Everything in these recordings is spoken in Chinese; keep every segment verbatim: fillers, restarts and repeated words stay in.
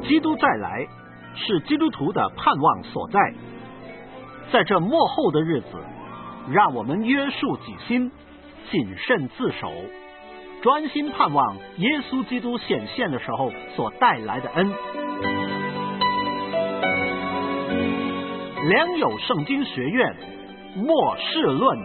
基督再来是基督徒的盼望所在。在这末后的日子，让我们约束己心，谨慎自守，专心盼望耶稣基督显现的时候所带来的恩。良友圣经学院末世论。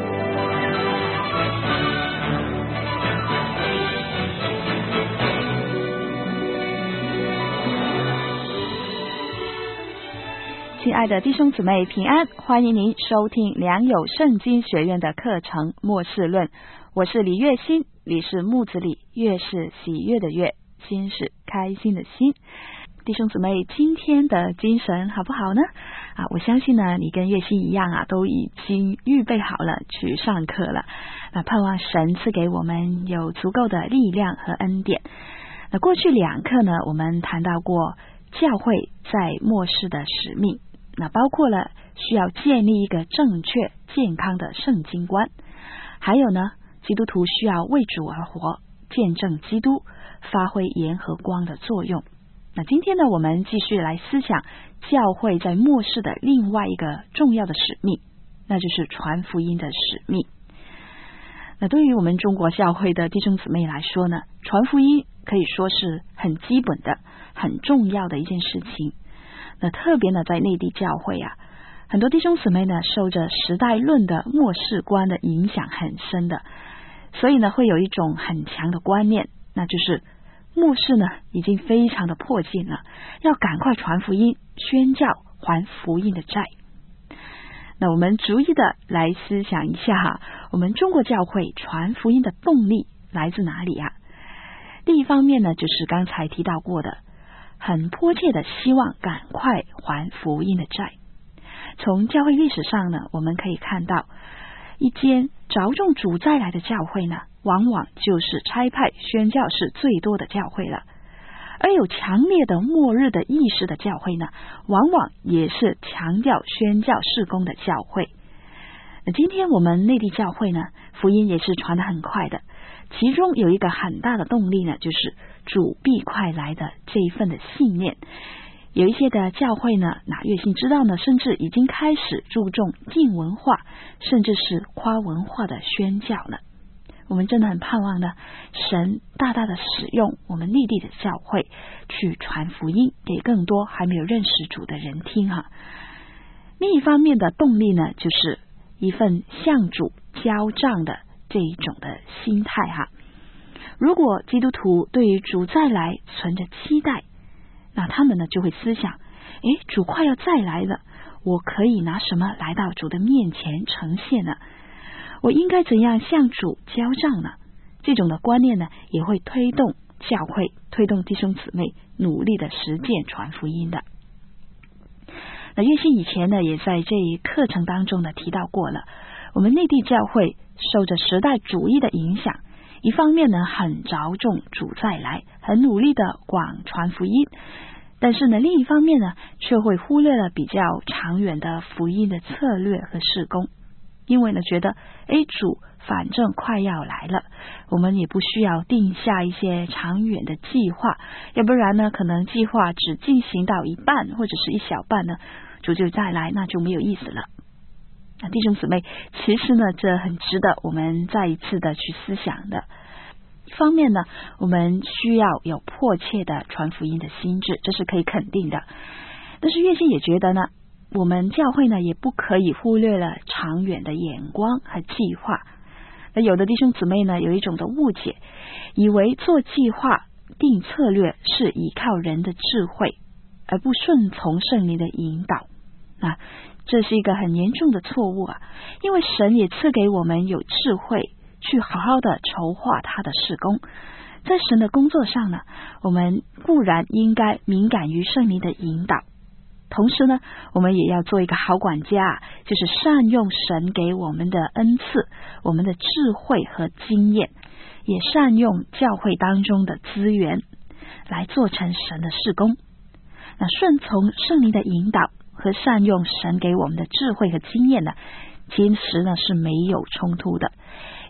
亲爱的弟兄姊妹平安，欢迎您收听良友圣经学院的课程末世论。我是李月心，李是木子李，月是喜悦的月，心是开心的心。弟兄姊妹，今天的精神好不好呢？啊，我相信呢，你跟月心一样啊，都已经预备好了去上课了。那盼望神赐给我们有足够的力量和恩典。那过去两课呢，我们谈到过教会在末世的使命，那包括了需要建立一个正确健康的圣经观，还有呢，基督徒需要为主而活，见证基督，发挥盐和光的作用。那今天呢，我们继续来思想教会在末世的另外一个重要的使命，那就是传福音的使命。那对于我们中国教会的弟兄姊妹来说呢，传福音可以说是很基本的、很重要的一件事情。那特别呢，在内地教会啊，很多弟兄姊妹呢，受着时代论的末世观的影响很深的，所以呢，会有一种很强的观念，那就是末世呢已经非常的迫近了，要赶快传福音、宣教、还福音的债。那我们逐一的来思想一下哈，我们中国教会传福音的动力来自哪里啊？第一方面呢，就是刚才提到过的，很迫切的希望赶快还福音的债。从教会历史上呢，我们可以看到，一间着重主再来的教会呢，往往就是差派宣教士最多的教会了。而有强烈的末日的意识的教会呢，往往也是强调宣教事工的教会。那今天我们内地教会呢，福音也是传得很快的，其中有一个很大的动力呢，就是主必快来的这一份的信念。有一些的教会呢，那月信知道呢，甚至已经开始注重近文化，甚至是跨文化的宣教了。我们真的很盼望呢，神大大的使用我们内地的教会去传福音给更多还没有认识主的人听哈。另一方面的动力呢，就是一份向主交账的这一种的心态哈。如果基督徒对于主再来存着期待，那他们呢就会思想，诶，主快要再来了，我可以拿什么来到主的面前呈现呢？我应该怎样向主交账呢？这种的观念呢，也会推动教会，推动弟兄姊妹努力的实践传福音的。那月信以前呢，也在这一课程当中呢提到过了，我们内地教会受着时代主义的影响，一方面呢很着重主再来，很努力的广传福音，但是呢另一方面呢却会忽略了比较长远的福音的策略和事工。因为呢觉得诶主反正快要来了，我们也不需要定下一些长远的计划，要不然呢可能计划只进行到一半或者是一小半呢，主就再来，那就没有意思了。那弟兄姊妹，其实呢这很值得我们再一次的去思想的。一方面呢，我们需要有迫切的传福音的心志，这是可以肯定的。但是月信也觉得呢，我们教会呢也不可以忽略了长远的眼光和计划。那有的弟兄姊妹呢有一种的误解，以为做计划定策略是依靠人的智慧，而不顺从圣灵的引导。啊，这是一个很严重的错误啊！因为神也赐给我们有智慧，去好好的筹划他的事工。在神的工作上呢，我们固然应该敏感于圣灵的引导，同时呢，我们也要做一个好管家，就是善用神给我们的恩赐，我们的智慧和经验，也善用教会当中的资源，来做成神的事工。那顺从圣灵的引导和善用神给我们的智慧和经验呢，其实呢是没有冲突的。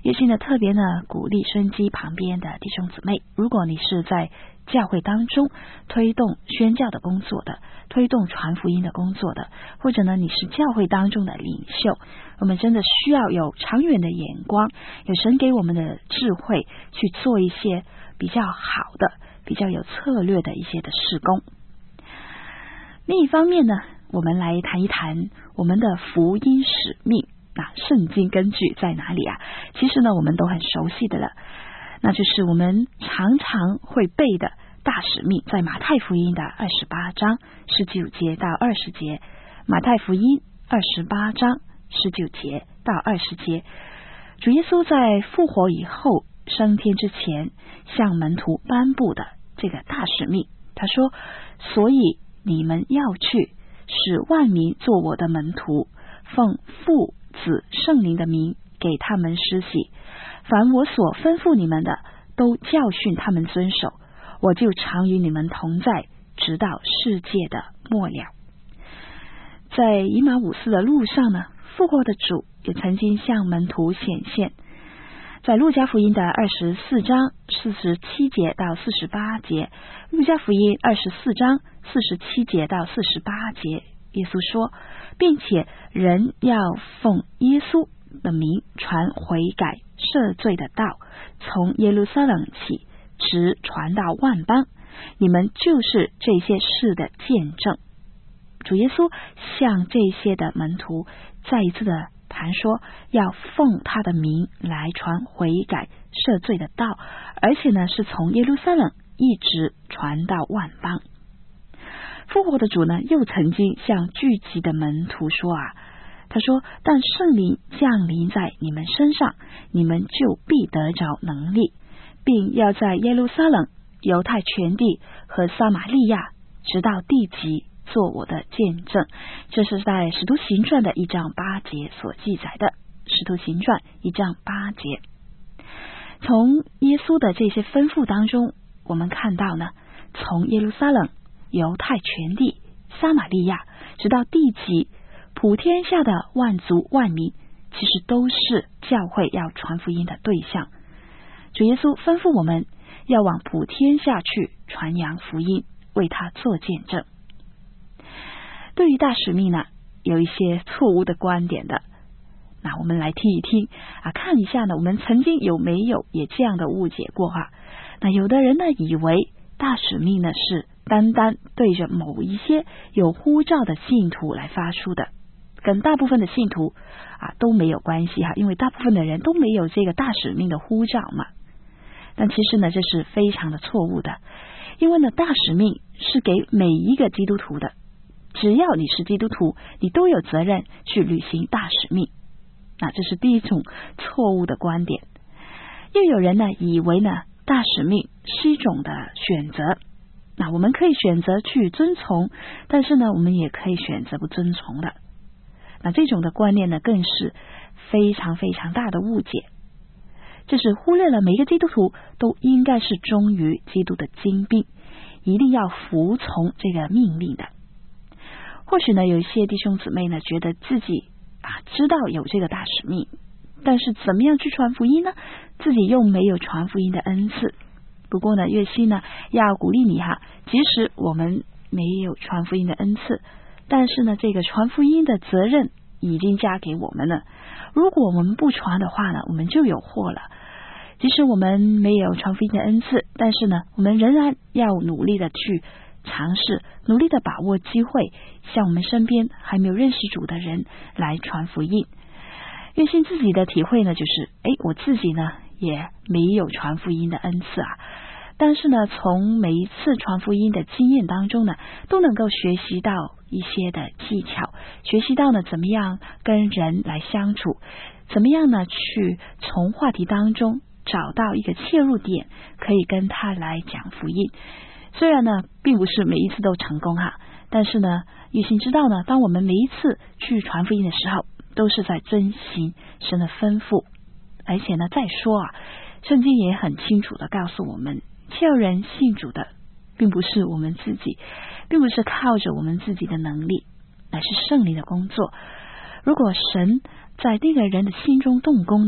也是呢特别呢鼓励收音机旁边的弟兄姊妹，如果你是在教会当中推动宣教的工作的，推动传福音的工作的，或者呢你是教会当中的领袖，我们真的需要有长远的眼光，有神给我们的智慧，去做一些比较好的、比较有策略的一些的事工。另一方面呢，我们来谈一谈我们的福音使命。那圣经根据在哪里啊？其实呢我们都很熟悉的了，那就是我们常常会背的大使命，在马太福音的二十八章十九节到二十节。马太福音二十八章十九节到二十节，主耶稣在复活以后升天之前向门徒颁布的这个大使命，他说，所以你们要去，使万民做我的门徒，奉父子圣灵的名给他们施洗，凡我所吩咐你们的，都教训他们遵守，我就常与你们同在，直到世界的末了。在以马忤斯的路上呢，复活的主也曾经向门徒显现。在路加福音的二十四章四十七节到四十八节，路加福音二十四章四十七节到四十八节，耶稣说，并且人要奉耶稣的名传悔改赦罪的道，从耶路撒冷起，直传到万邦，你们就是这些事的见证。主耶稣向这些的门徒再一次的谈说，要奉他的名来传悔改赦罪的道，而且呢是从耶路撒冷一直传到万邦。复活的主呢又曾经向聚集的门徒说啊，他说，但圣灵降临在你们身上，你们就必得着能力，并要在耶路撒冷、犹太全地和撒玛利亚直到地极做我的见证。这是在使徒行传的一章八节所记载的。使徒行传一章八节，从耶稣的这些吩咐当中，我们看到呢，从耶路撒冷、犹太全地、撒玛利亚直到地极，普天下的万族万民，其实都是教会要传福音的对象。主耶稣吩咐我们要往普天下去传扬福音，为他做见证。对于大使命呢，有一些错误的观点的，那我们来听一听啊，看一下呢，我们曾经有没有也这样的误解过哈？那有的人呢，以为大使命呢是单单对着某一些有呼召的信徒来发出的，跟大部分的信徒啊都没有关系哈，因为大部分的人都没有这个大使命的呼召嘛。但其实呢，这是非常的错误的，因为呢，大使命是给每一个基督徒的，只要你是基督徒，你都有责任去履行大使命。那这是第一种错误的观点。又有人呢，以为呢，大使命是一种的选择，那我们可以选择去遵从，但是呢，我们也可以选择不遵从的。那这种的观念呢，更是非常非常大的误解。这是忽略了每一个基督徒都应该是忠于基督的精兵，一定要服从这个命令的。或许呢，有一些弟兄姊妹呢，觉得自己啊知道有这个大使命，但是怎么样去传福音呢？自己又没有传福音的恩赐。不过呢，岳西呢要鼓励你哈，即使我们没有传福音的恩赐，但是呢，这个传福音的责任已经加给我们了。如果我们不传的话呢，我们就有祸了。即使我们没有传福音的恩赐，但是呢，我们仍然要努力的去尝试，努力的把握机会，向我们身边还没有认识主的人来传福音。岳信自己的体会呢，就是哎，我自己呢也没有传福音的恩赐啊，但是呢，从每一次传福音的经验当中呢，都能够学习到一些的技巧，学习到呢怎么样跟人来相处，怎么样呢去从话题当中找到一个切入点，可以跟他来讲福音。虽然呢并不是每一次都成功哈，但是呢岳信知道呢，当我们每一次去传福音的时候，都是在遵行神的吩咐。而且呢再说啊，圣经也很清楚的告诉我们，叫人信主的并不是我们自己，并不是靠着我们自己的能力，乃是圣灵的工作。如果神在那个人的心中动工呢，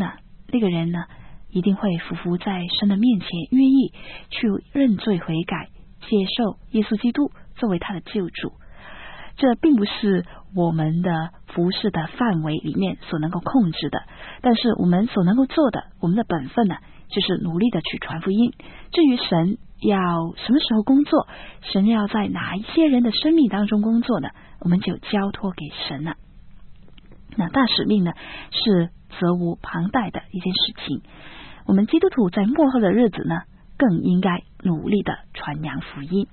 那个人呢一定会匍匐在神的面前，愿意去认罪悔改，接受耶稣基督作为他的救主。这并不是我们的服事的范围里面所能够控制的，但是我们所能够做的，我们的本分呢，就是努力的去传福音。至于神要什么时候工作，神要在哪一些人的生命当中工作呢，我们就交托给神了。那大使命呢，是责无旁贷的一件事情。我们基督徒在末后的日子呢，更应该努力的传扬福音。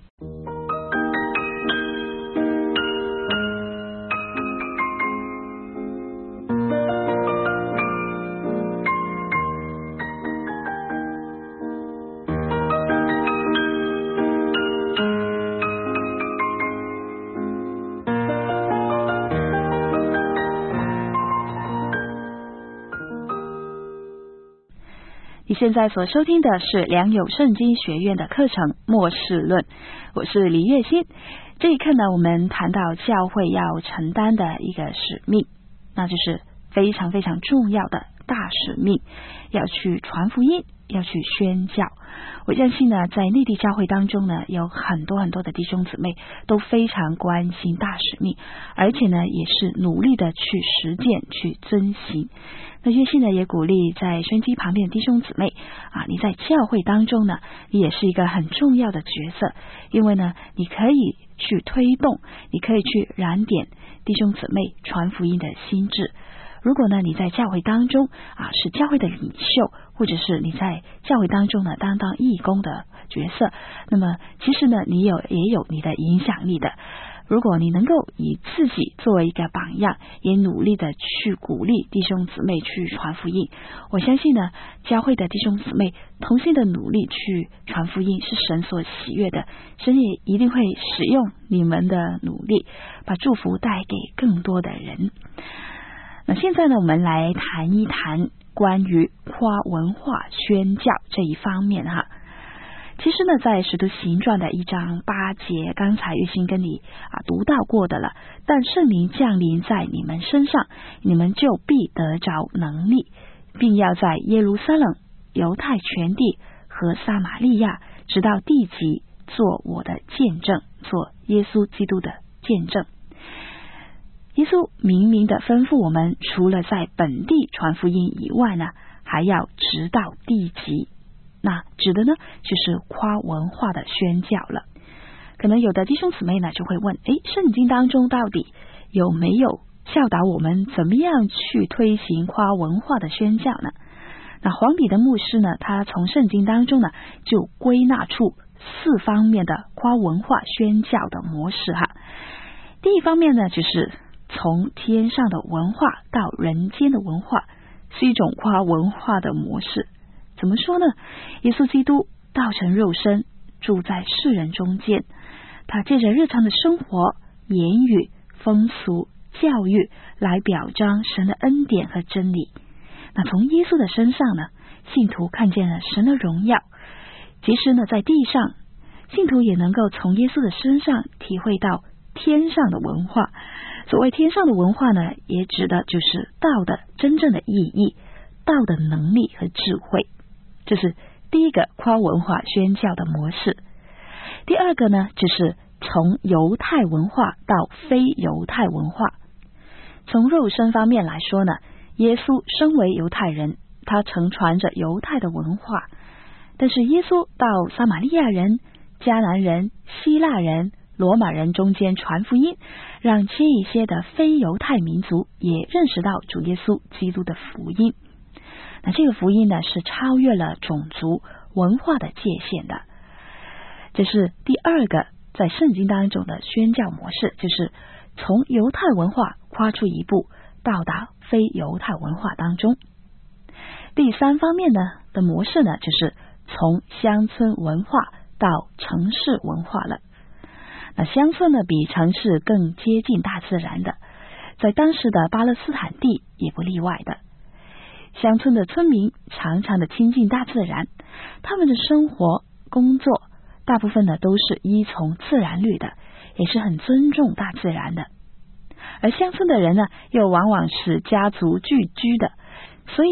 你现在所收听的是良友圣经学院的课程末世论，我是李月欣。这一课呢，我们谈到教会要承担的一个使命，那就是非常非常重要的大使命，要去传福音，要去宣教。我相信呢，在内地教会当中呢，有很多很多的弟兄姊妹都非常关心大使命，而且呢，也是努力的去实践，去遵行。那月信呢，也鼓励在收音机旁边的弟兄姊妹啊，你在教会当中呢，你也是一个很重要的角色，因为呢，你可以去推动，你可以去燃点弟兄姊妹传福音的心志。如果呢，你在教会当中啊是教会的领袖，或者是你在教会当中呢担当义工的角色，那么其实呢，你有也有你的影响力的。如果你能够以自己作为一个榜样，也努力的去鼓励弟兄姊妹去传福音，我相信呢，教会的弟兄姊妹同心的努力去传福音是神所喜悦的，神也一定会使用你们的努力，把祝福带给更多的人。那现在呢，我们来谈一谈关于跨文化宣教这一方面哈。其实呢，在使徒行传的一章八节，刚才玉兴跟你啊读到过的了。但圣灵降临在你们身上，你们就必得着能力，并要在耶路撒冷、犹太全地和撒玛利亚，直到地极，做我的见证，做耶稣基督的见证。耶稣明明的吩咐我们，除了在本地传福音以外呢，还要直到地极。那指的呢，就是跨文化的宣教了。可能有的弟兄姊妹呢就会问，诶，圣经当中到底有没有教导我们怎么样去推行跨文化的宣教呢？那黄彼得牧师呢，他从圣经当中呢就归纳出四方面的跨文化宣教的模式哈。第一方面呢，就是从天上的文化到人间的文化，是一种跨文化的模式。怎么说呢？耶稣基督道成肉身，住在世人中间，他借着日常的生活、言语、风俗、教育来表彰神的恩典和真理。那从耶稣的身上呢，信徒看见了神的荣耀。其实呢，在地上，信徒也能够从耶稣的身上体会到天上的文化。所谓天上的文化呢，也指的就是道的真正的意义，道的能力和智慧。这是第一个跨文化宣教的模式。第二个呢，就是从犹太文化到非犹太文化。从肉身方面来说呢，耶稣身为犹太人，他承传着犹太的文化，但是耶稣到撒玛利亚人、迦南人、希腊人、罗马人中间传福音，让这一些的非犹太民族也认识到主耶稣基督的福音。那这个福音呢，是超越了种族文化的界限的。这是第二个在圣经当中的宣教模式，就是从犹太文化跨出一步，到达非犹太文化当中。第三方面呢的模式呢，就是从乡村文化到城市文化了。那乡村呢，比城市更接近大自然的，在当时的巴勒斯坦地也不例外的。乡村的村民常常的亲近大自然，他们的生活、工作大部分呢都是依从自然律的，也是很尊重大自然的。而乡村的人呢，又往往是家族聚居的，所以呢，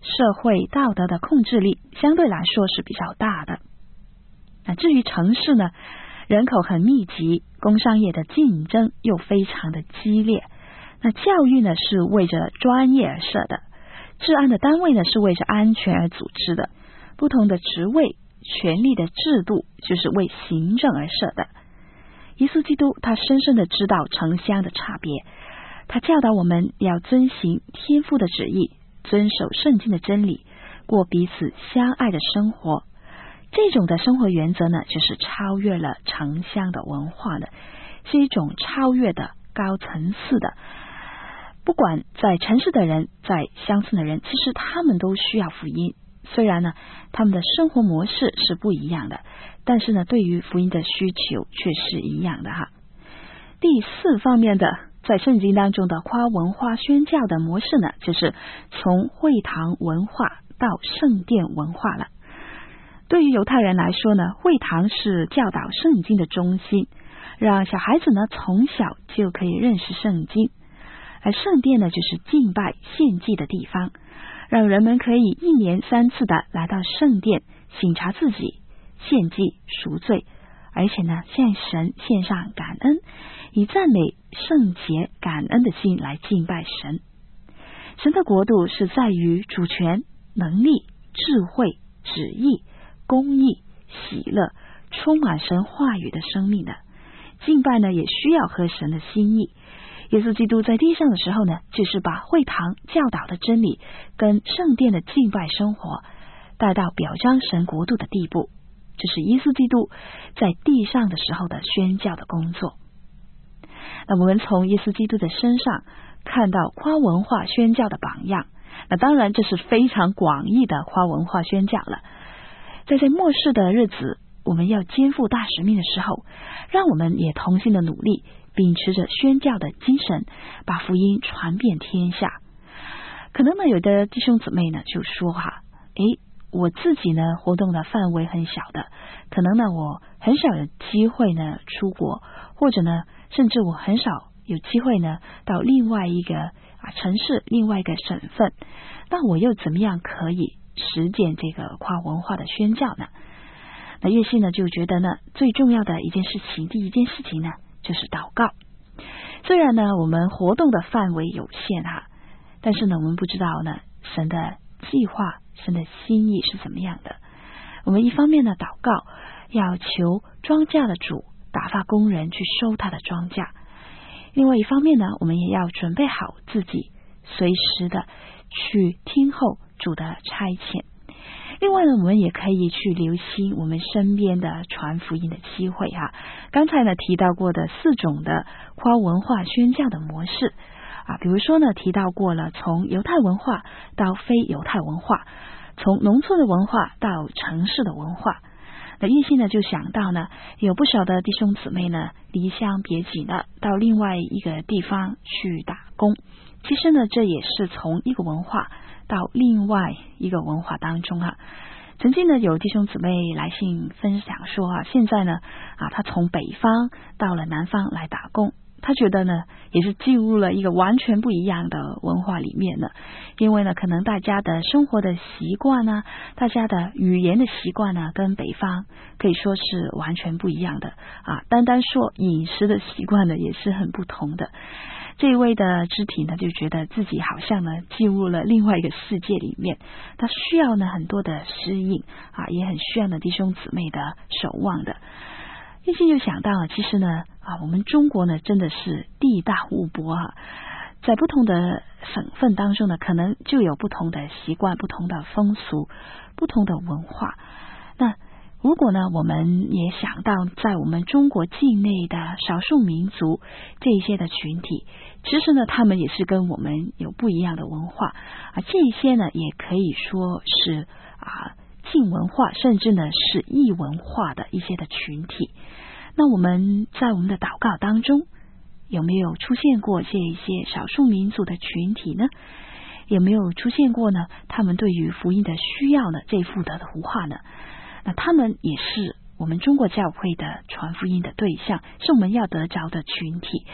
社会道德的控制力相对来说是比较大的。那至于城市呢，人口很密集，工商业的竞争又非常的激烈。那教育呢是为着专业而设的，治安的单位呢是为着安全而组织的，不同的职位、权力的制度就是为行政而设的。耶稣基督他深深的知道城乡的差别，他教导我们要遵行天父的旨意，遵守圣经的真理，过彼此相爱的生活。这种的生活原则呢，就是超越了城乡的文化的，是一种超越的高层次的。不管在城市的人，在乡村的人，其实他们都需要福音。虽然呢，他们的生活模式是不一样的，但是呢，对于福音的需求却是一样的哈。第四方面的，在圣经当中的跨文化宣教的模式呢，就是从会堂文化到圣殿文化了。对于犹太人来说呢，会堂是教导圣经的中心，让小孩子呢从小就可以认识圣经。而圣殿呢，就是敬拜献祭的地方，让人们可以一年三次的来到圣殿省察自己，献祭赎罪，而且呢向神献上感恩，以赞美圣洁感恩的心来敬拜神。神的国度是在于主权、能力、智慧、旨意、公义、喜乐，充满神话语的生命的。敬拜呢也需要合神的心意。耶稣基督在地上的时候呢，就是把会堂教导的真理跟圣殿的敬拜生活带到表彰神国度的地步，这是耶稣基督在地上的时候的宣教的工作。那我们从耶稣基督的身上看到跨文化宣教的榜样，那当然这是非常广义的跨文化宣教了。在这末世的日子，我们要肩负大使命的时候，让我们也同心的努力，秉持着宣教的精神，把福音传遍天下。可能呢，有的弟兄姊妹呢就说哈，诶，我自己呢活动的范围很小的，可能呢我很少有机会呢出国，或者呢甚至我很少有机会呢到另外一个啊城市、另外一个省份，那我又怎么样可以实践这个跨文化的宣教呢？那岳信呢就觉得呢，最重要的一件事情，第一件事情呢就是祷告。虽然呢我们活动的范围有限哈，但是呢我们不知道呢神的计划、神的心意是怎么样的。我们一方面呢祷告，要求庄稼的主打发工人去收他的庄稼；另外一方面呢，我们也要准备好自己，随时的去听候主的差遣。另外呢，我们也可以去留心我们身边的传福音的机会哈。刚才呢提到过的四种的跨文化宣教的模式啊，比如说呢提到过了从犹太文化到非犹太文化，从农村的文化到城市的文化。那叶信呢就想到呢，有不少的弟兄姊妹呢离乡别井的到另外一个地方去打工。其实呢，这也是从一个文化到另外一个文化当中啊。曾经呢有弟兄姊妹来信分享说啊，现在呢啊他从北方到了南方来打工，他觉得呢也是进入了一个完全不一样的文化里面了。因为呢可能大家的生活的习惯呢，大家的语言的习惯呢，跟北方可以说是完全不一样的啊。单单说饮食的习惯呢也是很不同的。这一位的肢体呢就觉得自己好像呢进入了另外一个世界里面，他需要呢很多的适应啊，也很需要呢弟兄姊妹的守望的。叶信就想到了，其实呢啊，我们中国呢真的是地大物博啊，在不同的省份当中呢，可能就有不同的习惯、不同的风俗、不同的文化。那如果呢我们也想到在我们中国境内的少数民族这一些的群体，其实呢他们也是跟我们有不一样的文化啊，这一些呢也可以说是啊近文化，甚至呢是异文化的一些的群体。那我们在我们的祷告当中有没有出现过这一些少数民族的群体呢？有没有出现过呢他们对于福音的需要呢这幅的图画呢？那他们也是我们中国教会的传福音的对象，是我们要得着的群体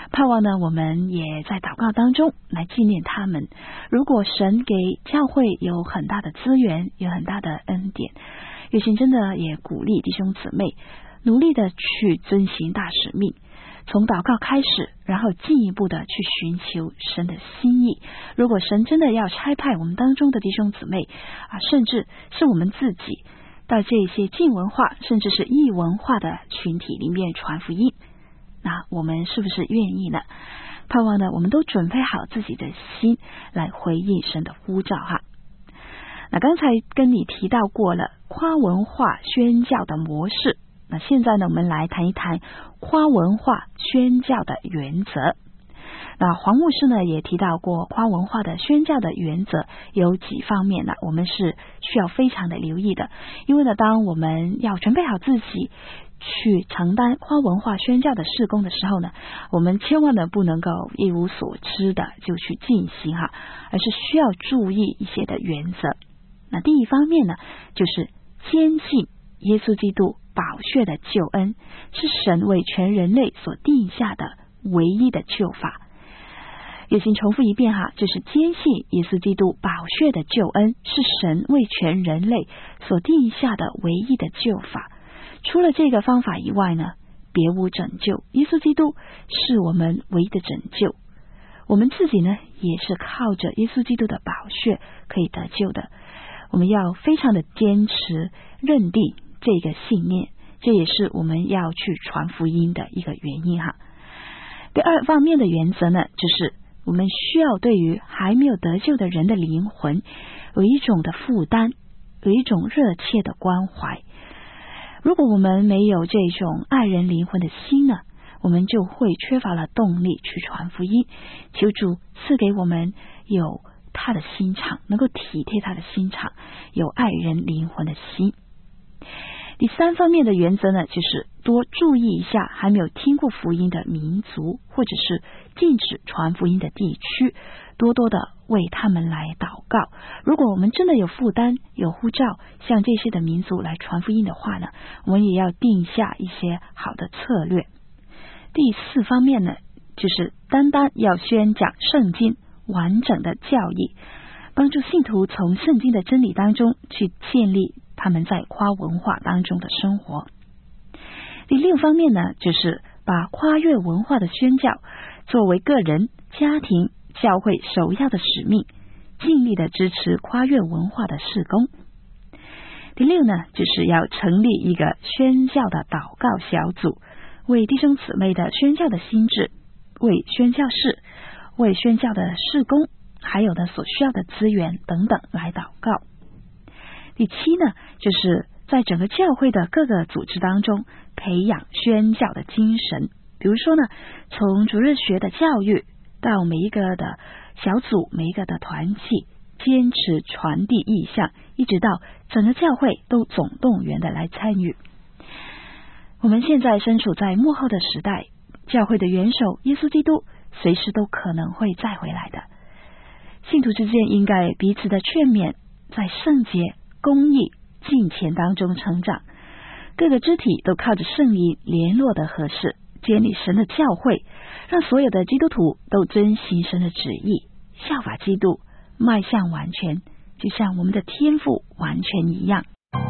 盼望呢，我们也在祷告当中来纪念他们。如果神给教会有很大的资源，有很大的恩典，月心真的也鼓励弟兄姊妹努力的去遵行大使命，从祷告开始，然后进一步的去寻求神的心意。如果神真的要差派我们当中的弟兄姊妹啊，甚至是我们自己到这些近文化甚至是异文化的群体里面传福音，那我们是不是愿意呢？盼望呢，我们都准备好自己的心来回应神的呼召哈。那刚才跟你提到过了跨文化宣教的模式，那现在呢，我们来谈一谈跨文化宣教的原则。那黄牧师呢也提到过跨文化的宣教的原则有几方面呢，我们是需要非常的留意的。因为呢，当我们要准备好自己去承担跨文化宣教的事工的时候呢，我们千万呢不能够一无所知的就去进行哈，而是需要注意一些的原则。那第一方面呢，就是坚信耶稣基督宝血的救恩是神为全人类所定下的唯一的救法。也请重复一遍哈，就是坚信耶稣基督宝血的救恩是神为全人类所定下的唯一的救法。除了这个方法以外呢，别无拯救。耶稣基督是我们唯一的拯救，我们自己呢也是靠着耶稣基督的宝血可以得救的。我们要非常的坚持认定这个信念，这也是我们要去传福音的一个原因哈。第二方面的原则呢，就是我们需要对于还没有得救的人的灵魂有一种的负担，有一种热切的关怀。如果我们没有这种爱人灵魂的心呢，我们就会缺乏了动力去传福音。求主赐给我们有他的心肠，能够体贴他的心肠，有爱人灵魂的心。第三方面的原则呢，就是多注意一下还没有听过福音的民族，或者是禁止传福音的地区，多多的为他们来祷告。如果我们真的有负担有呼召向这些的民族来传福音的话呢，我们也要定下一些好的策略。第四方面呢，就是单单要宣讲圣经完整的教义，帮助信徒从圣经的真理当中去建立他们在跨文化当中的生活。第六方面呢，就是把跨越文化的宣教作为个人、家庭、教会首要的使命，尽力的支持跨越文化的事工。第六呢，就是要成立一个宣教的祷告小组，为弟兄姊妹的宣教的心志，为宣教士，为宣教的事工，还有呢所需要的资源等等来祷告。第七呢，就是在整个教会的各个组织当中培养宣教的精神。比如说呢，从主日学的教育到每一个的小组，每一个的团契，坚持传递意向，一直到整个教会都总动员的来参与。我们现在身处在末后的时代，教会的元首耶稣基督随时都可能会再回来的。信徒之间应该彼此的劝勉，在圣洁、公义、敬虔当中成长。各个肢体都靠着圣灵联络的合适，建立神的教会，让所有的基督徒都遵行神的旨意，效法基督，迈向完全，就像我们的天父完全一样。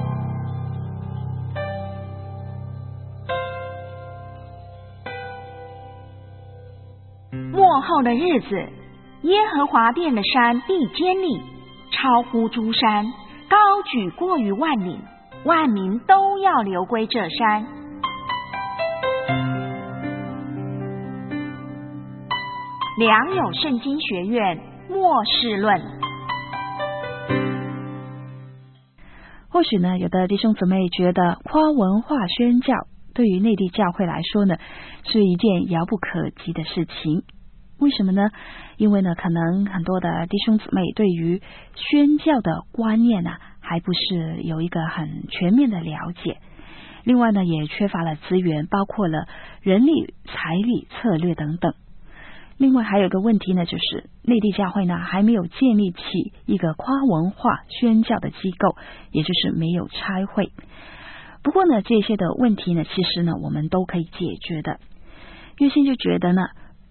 末后的日子，耶和华殿的山必坚立，超乎诸山，高举过于万岭，万民都要流归这山。良友圣经学院末世论。 或许呢，有的弟兄姊妹觉得跨文化宣教对于内地教会来说呢，是一件遥不可及的事情。为什么呢？因为呢，可能很多的弟兄姊妹对于宣教的观念呢、啊，还不是有一个很全面的了解。另外呢，也缺乏了资源，包括了人力、财力、策略等等。另外还有一个问题呢，就是内地教会呢还没有建立起一个跨文化宣教的机构，也就是没有差会。不过呢，这些的问题呢，其实呢我们都可以解决的。月心就觉得呢，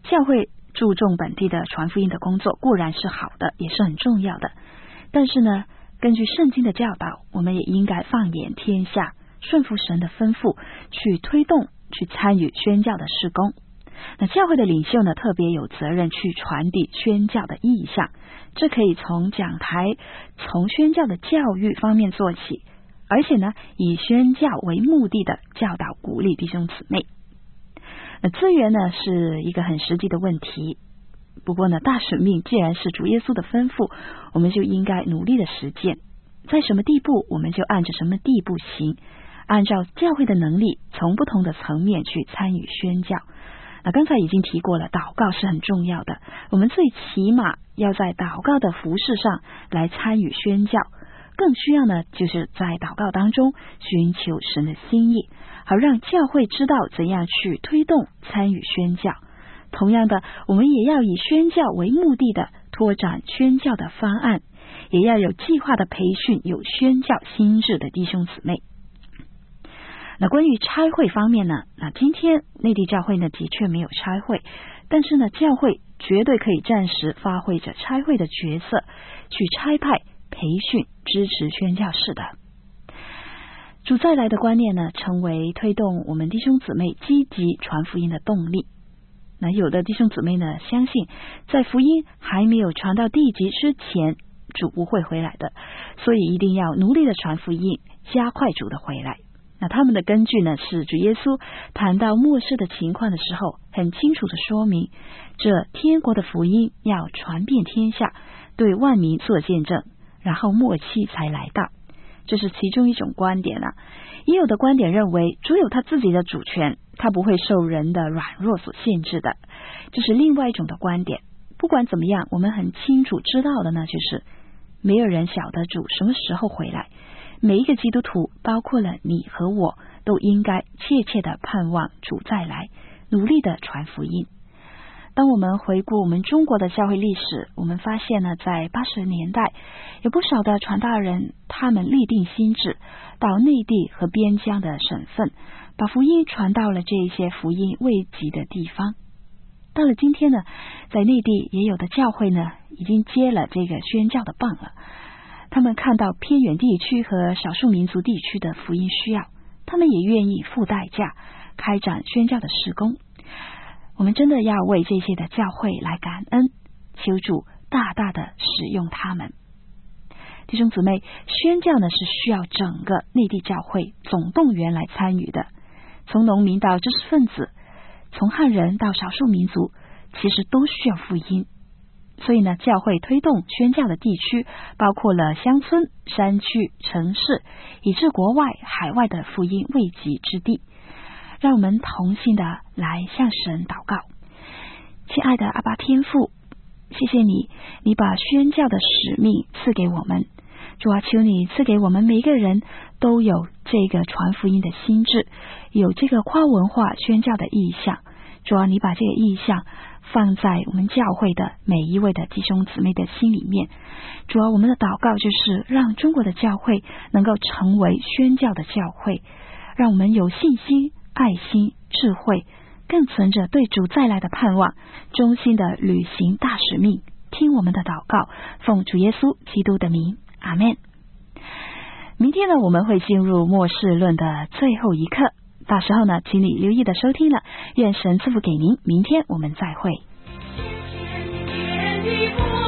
教会注重本地的传福音的工作固然是好的，也是很重要的，但是呢，根据圣经的教导，我们也应该放眼天下，顺服神的吩咐，去推动去参与宣教的事工。那教会的领袖呢，特别有责任去传递宣教的意向，这可以从讲台，从宣教的教育方面做起，而且呢，以宣教为目的的教导鼓励弟兄姊妹。那资源呢，是一个很实际的问题，不过呢，大使命既然是主耶稣的吩咐，我们就应该努力的实践，在什么地步我们就按着什么地步行，按照教会的能力，从不同的层面去参与宣教。那刚才已经提过了，祷告是很重要的，我们最起码要在祷告的服事上来参与宣教，更需要呢，就是在祷告当中寻求神的心意，好让教会知道怎样去推动参与宣教。同样的，我们也要以宣教为目的的拓展宣教的方案，也要有计划的培训有宣教心智的弟兄姊妹。那关于差会方面呢，那今天内地教会呢的确没有差会，但是呢，教会绝对可以暂时发挥着差会的角色，去差派、培训、支持宣教士的。主再来的观念呢，成为推动我们弟兄姊妹积极传福音的动力。那有的弟兄姊妹呢，相信在福音还没有传到地极之前，主不会回来的，所以一定要努力的传福音，加快主的回来。那他们的根据呢，是主耶稣谈到末世的情况的时候，很清楚的说明，这天国的福音要传遍天下，对万民做见证，然后末期才来到。这是其中一种观点啊。也有的观点认为，主有他自己的主权，他不会受人的软弱所限制的，这是另外一种的观点。不管怎么样，我们很清楚知道的呢，就是没有人晓得主什么时候回来。每一个基督徒，包括了你和我，都应该切切的盼望主再来，努力的传福音。当我们回顾我们中国的教会历史，我们发现呢，在八十年代，有不少的传道人，他们立定心志，到内地和边疆的省份，把福音传到了这些福音未及的地方。到了今天呢，在内地也有的教会呢，已经接了这个宣教的棒了。他们看到偏远地区和少数民族地区的福音需要，他们也愿意付代价开展宣教的事工。我们真的要为这些的教会来感恩，求主大大的使用他们。弟兄姊妹，宣教呢是需要整个内地教会总动员来参与的，从农民到知识分子，从汉人到少数民族，其实都需要福音。所以呢，教会推动宣教的地区包括了乡村、山区、城市，以至国外、海外的福音未及之地。让我们同心的来向神祷告。亲爱的阿爸天父，谢谢你，你把宣教的使命赐给我们。主啊，求你赐给我们每一个人都有这个传福音的心志，有这个跨文化宣教的意向。主啊，你把这个意向放在我们教会的每一位的弟兄姊妹的心里面。主啊，我们的祷告就是让中国的教会能够成为宣教的教会，让我们有信心、爱心、智慧，更存着对主再来的盼望，衷心的履行大使命。听我们的祷告，奉主耶稣基督的名，阿们。明天呢，我们会进入末世论的最后一课，到时候呢，请你留意的收听了。愿神赐福给您，明天我们再会。谢谢你